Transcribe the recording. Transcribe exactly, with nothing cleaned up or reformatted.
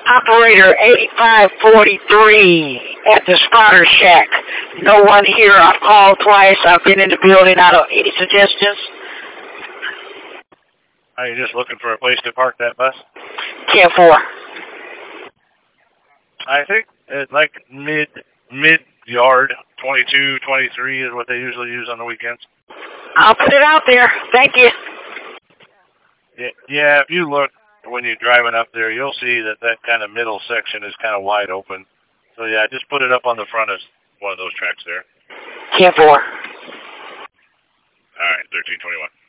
Operator eighty-five forty-three at the spotter shack. No one here. I've called twice. I've been in the building. I don't. Any suggestions? Are you just looking for a place to park that bus? ten four. I think it's like mid mid yard twenty-two, twenty-three is what they usually use on the weekends. I'll put it out there. Thank you. Yeah, yeah, if you look when you're driving up there, you'll see that that kind of middle section is kind of wide open. So yeah, just put it up on the front of one of those tracks there. ten four. All right, thirteen twenty-one.